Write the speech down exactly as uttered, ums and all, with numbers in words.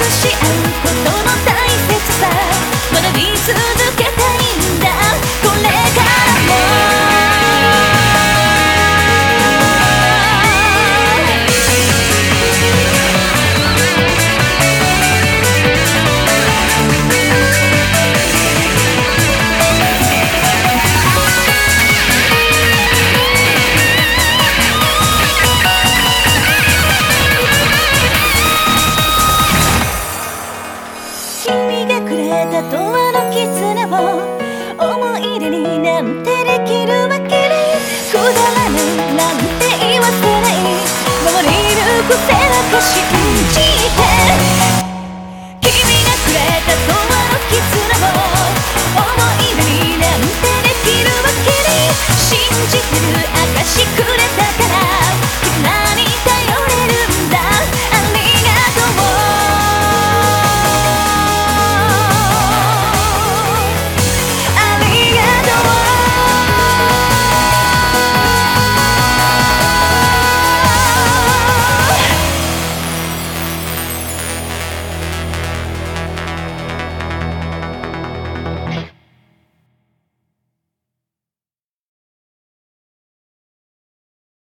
し合うことの大切さ学び続けたいんだこれからもだとあの絆を思い出になんてできるわけないくだらないなんて言わせない守り抜く背中信じて君がくれたとあの絆を思い出になんてできるわけない信じてる証くれたから